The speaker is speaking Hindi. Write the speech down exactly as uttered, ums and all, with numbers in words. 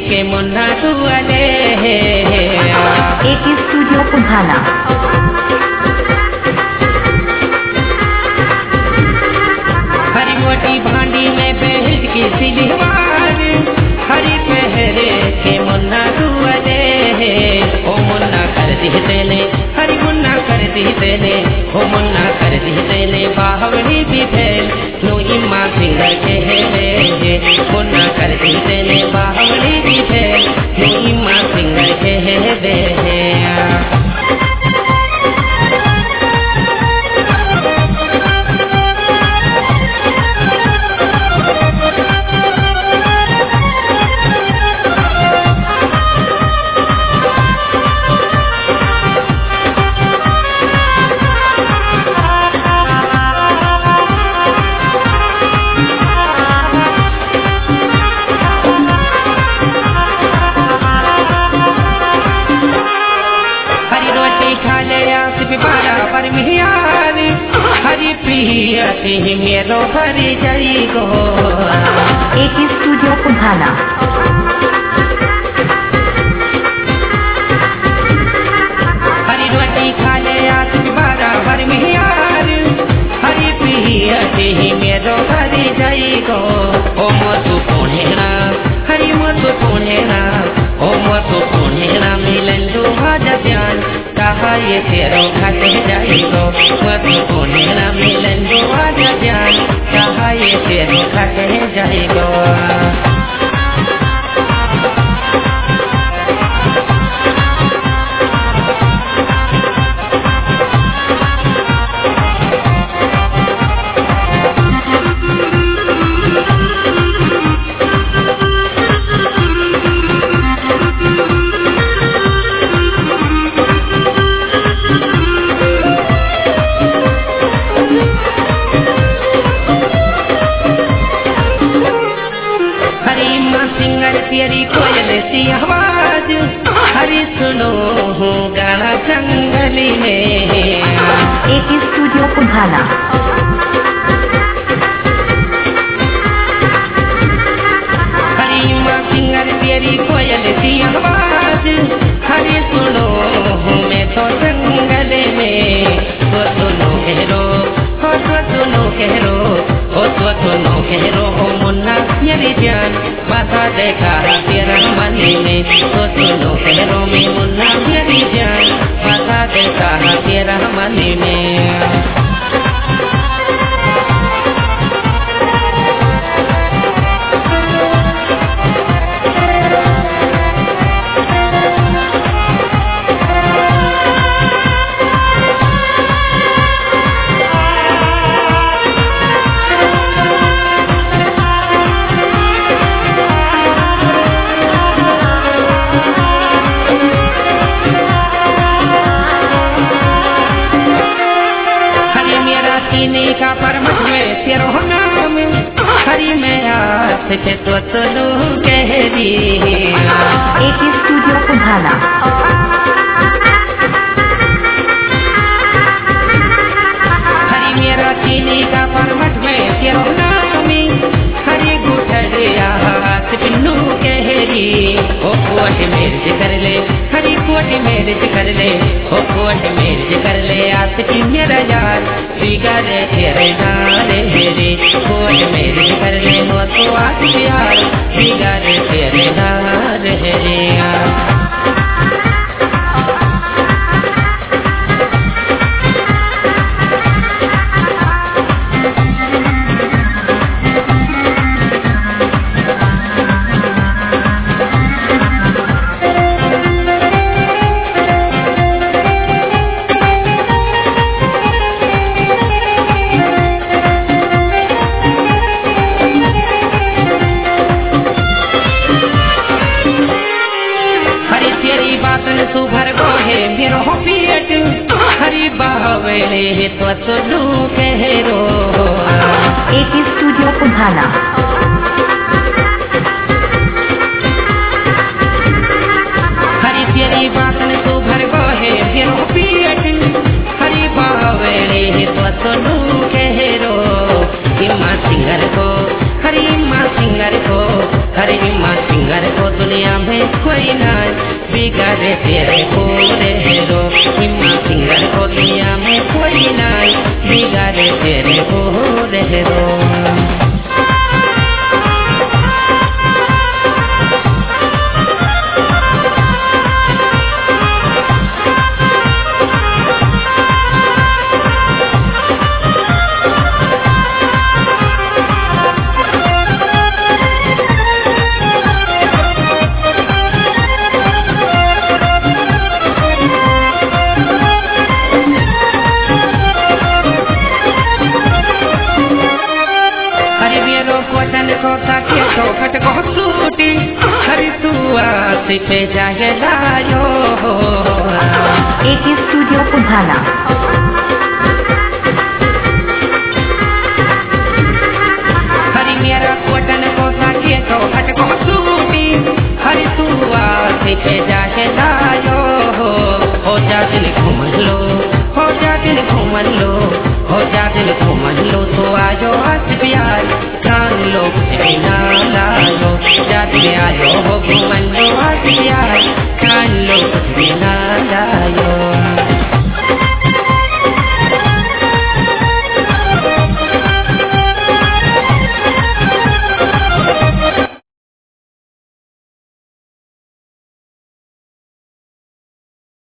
के मुन्ना दुआले एक स्टूडियो कुम्हाना। हरी मोटी भांडी में बेहद की सिलवार हरी पहरे के मुन्ना दुआले ओ मुन्ना कर दी तेने हरी मुन्ना कर दी तेने ओ मुन्ना कर दी तेने बावड़ी भी फैल नो इम्मा सिंगर के है मुन्ना कर दी तेने बावड़ी भी फैल नो इम्मा सिंगर के है हरी प्रियति मेरो भरी जाई गो एक स्टूडियो कुम्हाना। हरी रोटी खा ले आज बराबर में यार हरी प्रियति मेरो भरी जाई गो ओ मोतु कोनेना हरी मोतु कोनेना ओ मोतु कोनेना मिलन दो भाजा ध्यान कहा ये तेरो खाते जाई गो मोतु कोनेना मिलन दो भाजा ध्यान कहा ये तेरो खाते जाई गो। तेरी कोयल सी आवाज हरी सुनो हूँ गाना जंगली में एक स्टूडियो कुम्हाना। हरी माँ सिंगर तेरी कोयल सी आवाज हरी सुनो हूँ मैं तो जंगले में तो सुनो कहो हो तो सुनो कहो हो तो सुनो कहो हो मुन्ना मेरी जान माथा देखा तेरा मनी में तो सुनो कहो में मुन्ना मेरी जान माथा देखा तेरा मनी में। का परमत में तेरो नाम हरी में आस के तो सुनो कह दी एक स्टूडियो कुम्हाना। हरी मेरा चीनी का परमत में तेरो नाम हरी गुठरिया हाथ पिन्नू कह दी ओ कोट मेर्ज कर ले हरी कोट मेर्ज कर ले ओ कोट मेर्ज कर ले आस की मेरा यार बिगड़े तेरे नारे हेरे कोट मेर्ज कर ले हो तो आस यार बिगड़े तेरे नारे हेरे सुभर गो है मेरो पेट हरी बावले तो सुनो कहो एक स्टूडियो कुम्हाना। हरी तेरी बातन सुभर गो है मेरो पेट हरी बावले तो सुनो कहो इम्मा सिंगर को हरी इम्मा सिंगर को हरी इम्मा सिंगर को दुनिया में कोई ना बिगाड़े तेरे पूरे रो हिम्मा सिंगर को दुनिया में कोई ना बिगाड़े तेरे पूरे रो। खट को सूटी हरी तू आस पे जाए लायो। एक स्टूडियो उधाना। हरी मेरा कोटन को साके तो खट को सूटी हरी तू आस पे जाए लायो। हो जा दिल घूमन लो हो जा दिल घूमन लो हो जा दिल घूमन लो तो आयो हंस प्यार जान लो बिना लायो जाते आयो हो घूमन लो हंस प्यार जान लो बिना लायो।